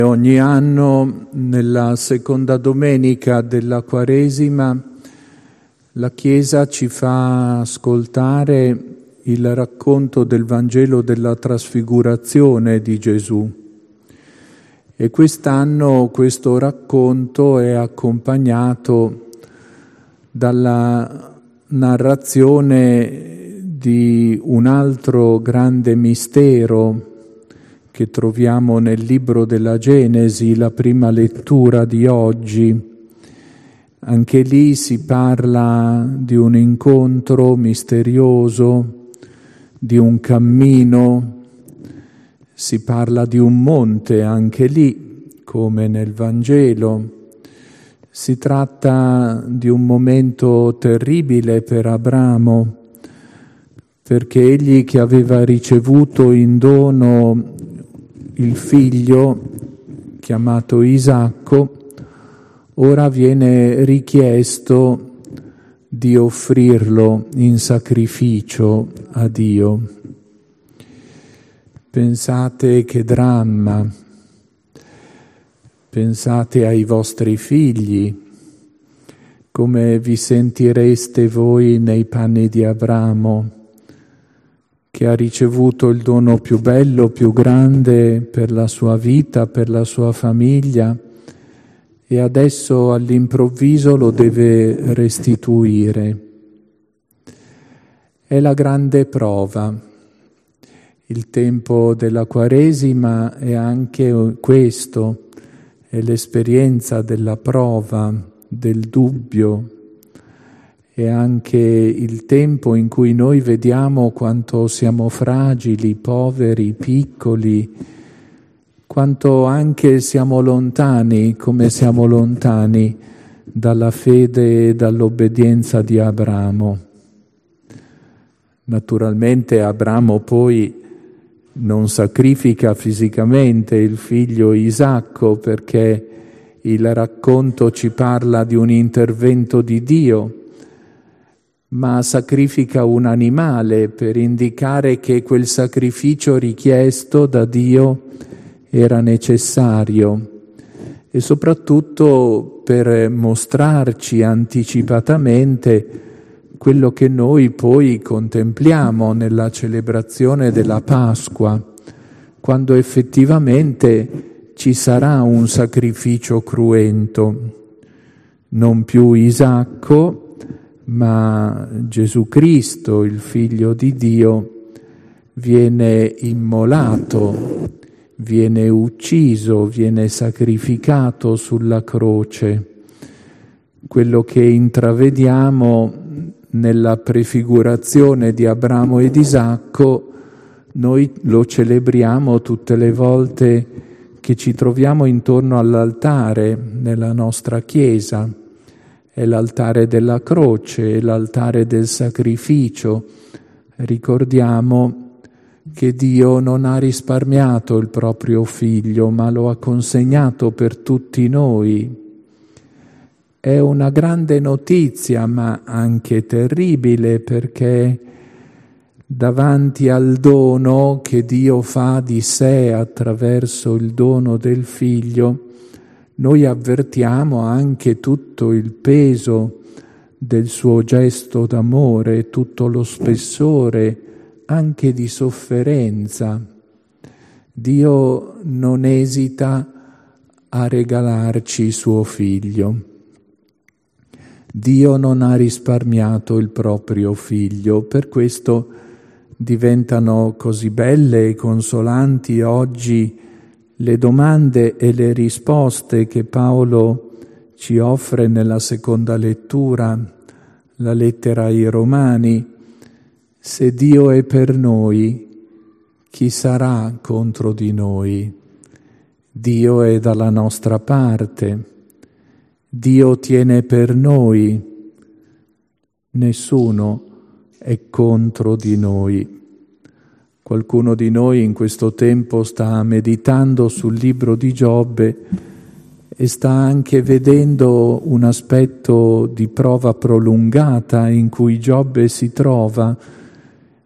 Ogni anno, nella seconda domenica della Quaresima, la Chiesa ci fa ascoltare il racconto del Vangelo della Trasfigurazione di Gesù. E quest'anno questo racconto è accompagnato dalla narrazione di un altro grande mistero che troviamo nel libro della Genesi, la prima lettura di oggi. Anche lì si parla di un incontro misterioso, di un cammino, si parla di un monte anche lì, come nel Vangelo. Si tratta di un momento terribile per Abramo, perché egli, che aveva ricevuto in dono il figlio chiamato Isacco, ora viene richiesto di offrirlo in sacrificio a Dio. Pensate che dramma, pensate ai vostri figli, come vi sentireste voi nei panni di Abramo, che ha ricevuto il dono più bello, più grande per la sua vita, per la sua famiglia, e adesso all'improvviso lo deve restituire. È la grande prova. Il tempo della Quaresima è anche questo, è l'esperienza della prova, del dubbio. È anche il tempo in cui noi vediamo quanto siamo fragili, poveri, piccoli, quanto anche siamo lontani, come siamo lontani dalla fede e dall'obbedienza di Abramo. Naturalmente Abramo poi non sacrifica fisicamente il figlio Isacco, perché il racconto ci parla di un intervento di Dio, ma sacrifica un animale per indicare che quel sacrificio richiesto da Dio era necessario e soprattutto per mostrarci anticipatamente quello che noi poi contempliamo nella celebrazione della Pasqua, quando effettivamente ci sarà un sacrificio cruento, non più Isacco, ma Gesù Cristo, il Figlio di Dio, viene immolato, viene ucciso, viene sacrificato sulla croce. Quello che intravediamo nella prefigurazione di Abramo ed Isacco, noi lo celebriamo tutte le volte che ci troviamo intorno all'altare nella nostra Chiesa. È l'altare della croce, è l'altare del sacrificio. Ricordiamo che Dio non ha risparmiato il proprio figlio, ma lo ha consegnato per tutti noi. È una grande notizia, ma anche terribile, perché davanti al dono che Dio fa di sé attraverso il dono del figlio, noi avvertiamo anche tutto il peso del suo gesto d'amore, tutto lo spessore anche di sofferenza. Dio non esita a regalarci suo figlio. Dio non ha risparmiato il proprio figlio, per questo diventano così belle e consolanti oggi le domande e le risposte che Paolo ci offre nella seconda lettura, la lettera ai Romani. Se Dio è per noi, chi sarà contro di noi? Dio è dalla nostra parte, Dio tiene per noi, nessuno è contro di noi. Qualcuno di noi in questo tempo sta meditando sul libro di Giobbe e sta anche vedendo un aspetto di prova prolungata in cui Giobbe si trova,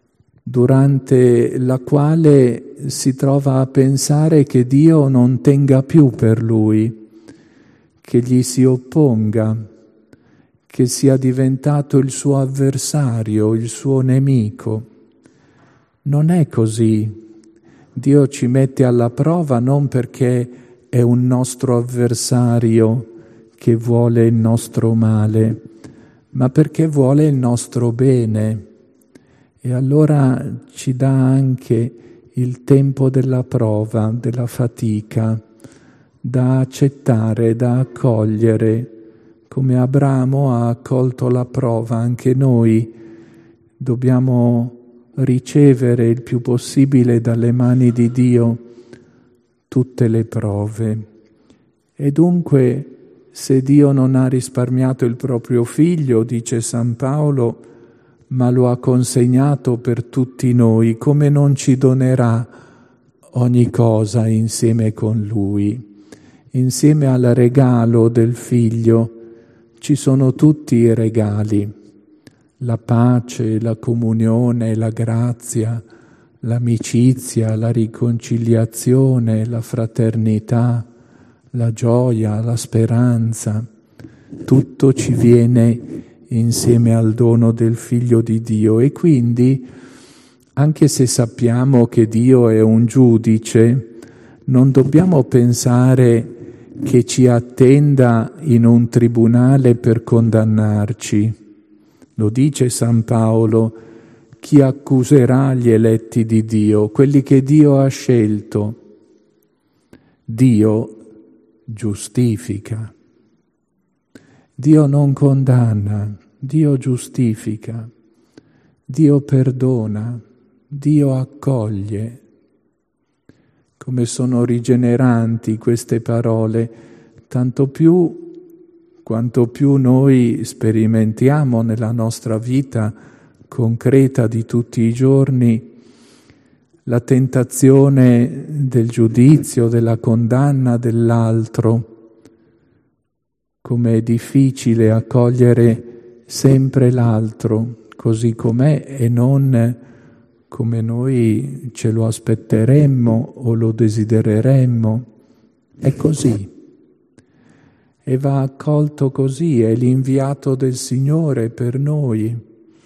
durante la quale si trova a pensare che Dio non tenga più per lui, che gli si opponga, che sia diventato il suo avversario, il suo nemico. Non è così. Dio ci mette alla prova non perché è un nostro avversario che vuole il nostro male, ma perché vuole il nostro bene. E allora ci dà anche il tempo della prova, della fatica, da accettare, da accogliere. Come Abramo ha accolto la prova, anche noi dobbiamo ricevere il più possibile dalle mani di Dio tutte le prove. E dunque, se Dio non ha risparmiato il proprio figlio, dice San Paolo, ma lo ha consegnato per tutti noi, come non ci donerà ogni cosa insieme con lui? Insieme al regalo del figlio ci sono tutti i regali: la pace, la comunione, la grazia, l'amicizia, la riconciliazione, la fraternità, la gioia, la speranza. Tutto ci viene insieme al dono del Figlio di Dio, e quindi, anche se sappiamo che Dio è un giudice, non dobbiamo pensare che ci attenda in un tribunale per condannarci. Lo dice San Paolo: chi accuserà gli eletti di Dio, quelli che Dio ha scelto? Dio giustifica. Dio non condanna, Dio giustifica, Dio perdona, Dio accoglie. Come sono rigeneranti queste parole, tanto più quanto più noi sperimentiamo nella nostra vita concreta di tutti i giorni la tentazione del giudizio, della condanna dell'altro. Come è difficile accogliere sempre l'altro così com'è e non come noi ce lo aspetteremmo o lo desidereremmo. È così. E va accolto così, è l'inviato del Signore per noi.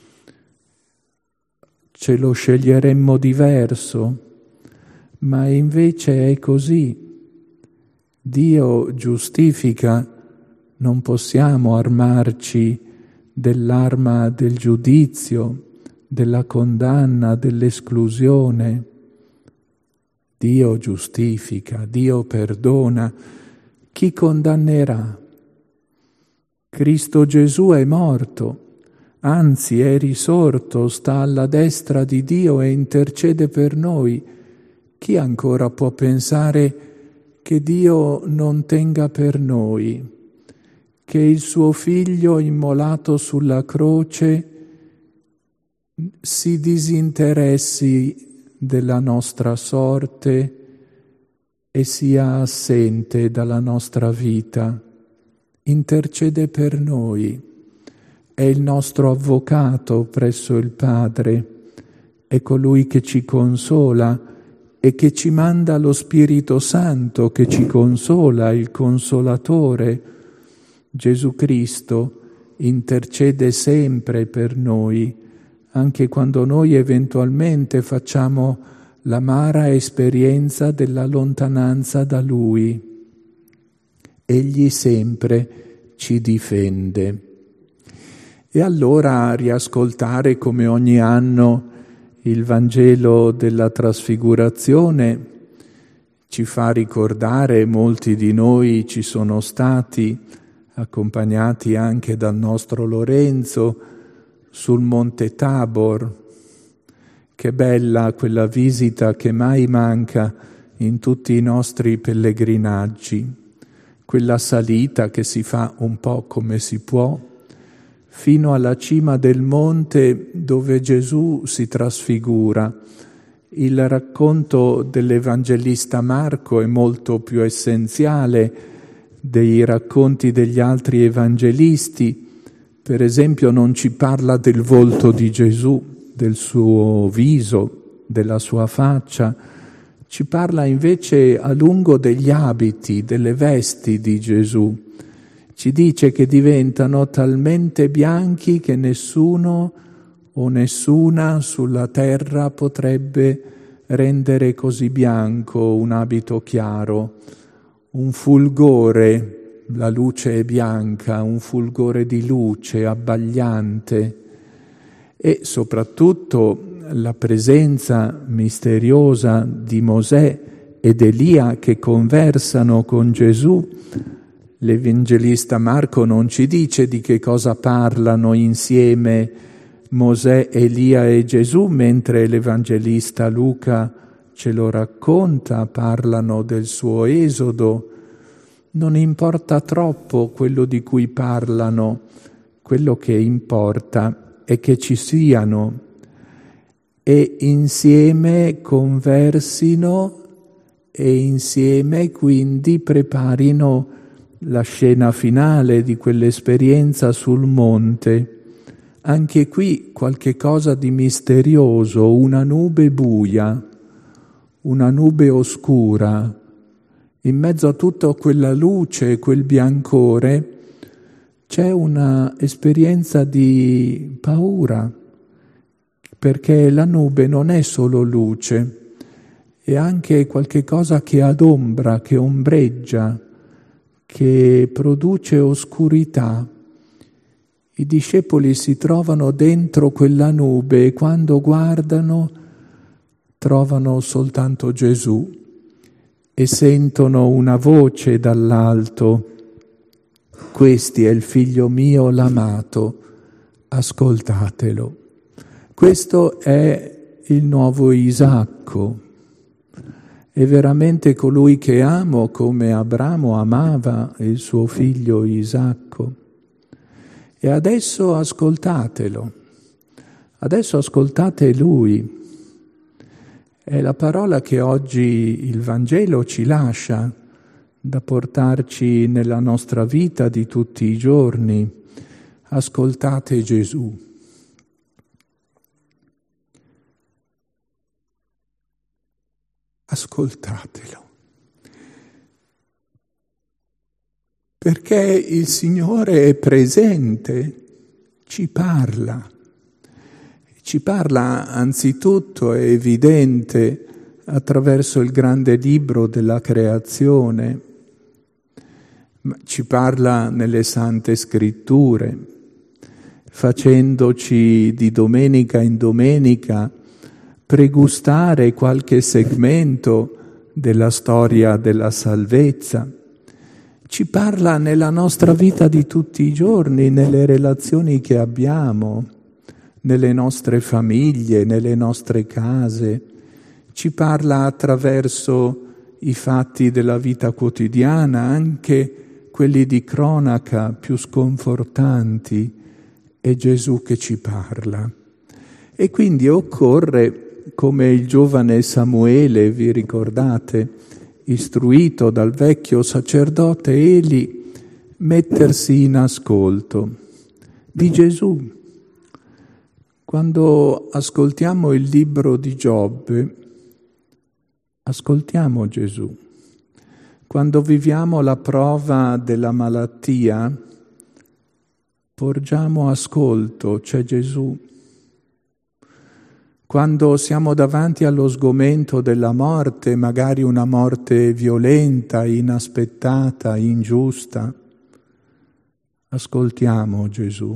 Ce lo sceglieremmo diverso, ma invece è così. Dio giustifica. Non possiamo armarci dell'arma del giudizio, della condanna, dell'esclusione. Dio giustifica, Dio perdona. Chi condannerà? Cristo Gesù è morto, anzi è risorto, sta alla destra di Dio e intercede per noi. Chi ancora può pensare che Dio non tenga per noi? Che il suo Figlio immolato sulla croce si disinteressi della nostra sorte e sia assente dalla nostra vita. Intercede per noi, è il nostro avvocato presso il Padre, è colui che ci consola e che ci manda lo Spirito Santo che ci consola, il Consolatore. Gesù Cristo intercede sempre per noi, anche quando noi eventualmente facciamo l'amara esperienza della lontananza da Lui. Egli sempre ci difende. E allora riascoltare come ogni anno il Vangelo della Trasfigurazione ci fa ricordare, molti di noi ci sono stati, accompagnati anche dal nostro Lorenzo, sul Monte Tabor. Che bella quella visita che mai manca in tutti i nostri pellegrinaggi, quella salita che si fa un po' come si può, fino alla cima del monte dove Gesù si trasfigura. Il racconto dell'Evangelista Marco è molto più essenziale dei racconti degli altri evangelisti. Per esempio non ci parla del volto di Gesù, del suo viso, della sua faccia, ci parla invece a lungo degli abiti, delle vesti di Gesù. Ci dice che diventano talmente bianchi che nessuno o nessuna sulla terra potrebbe rendere così bianco un abito chiaro, un fulgore, la luce è bianca, un fulgore di luce abbagliante, e soprattutto la presenza misteriosa di Mosè ed Elia che conversano con Gesù. L'Evangelista Marco non ci dice di che cosa parlano insieme Mosè, Elia e Gesù, mentre l'Evangelista Luca ce lo racconta, parlano del suo esodo. Non importa troppo quello di cui parlano, quello che importa è che ci siano e insieme conversino e insieme quindi preparino la scena finale di quell'esperienza sul monte. Anche qui qualche cosa di misterioso, una nube buia, una nube oscura. In mezzo a tutta quella luce, quel biancore, c'è una esperienza di paura, perché la nube non è solo luce, è anche qualche cosa che adombra, che ombreggia, che produce oscurità. I discepoli si trovano dentro quella nube e quando guardano trovano soltanto Gesù e sentono una voce dall'alto: «Questi è il figlio mio l'amato, ascoltatelo». Questo è il nuovo Isacco, è veramente colui che amo come Abramo amava il suo figlio Isacco. E adesso ascoltatelo, adesso ascoltate lui. È la parola che oggi il Vangelo ci lascia da portarci nella nostra vita di tutti i giorni. Ascoltate Gesù. Ascoltatelo. Perché il Signore è presente, ci parla anzitutto, è evidente, attraverso il grande libro della creazione, ma ci parla nelle Sante Scritture, facendoci di domenica in domenica pregustare qualche segmento della storia della salvezza. Ci parla nella nostra vita di tutti i giorni, nelle relazioni che abbiamo, nelle nostre famiglie, nelle nostre case. Ci parla attraverso i fatti della vita quotidiana, anche quelli di cronaca più sconfortanti. È Gesù che ci parla. E quindi occorre, come il giovane Samuele, vi ricordate, istruito dal vecchio sacerdote Eli, mettersi in ascolto di Gesù. Quando ascoltiamo il libro di Giobbe, ascoltiamo Gesù. Quando viviamo la prova della malattia, porgiamo ascolto, c'è Gesù. Quando siamo davanti allo sgomento della morte, magari una morte violenta, inaspettata, ingiusta, ascoltiamo Gesù.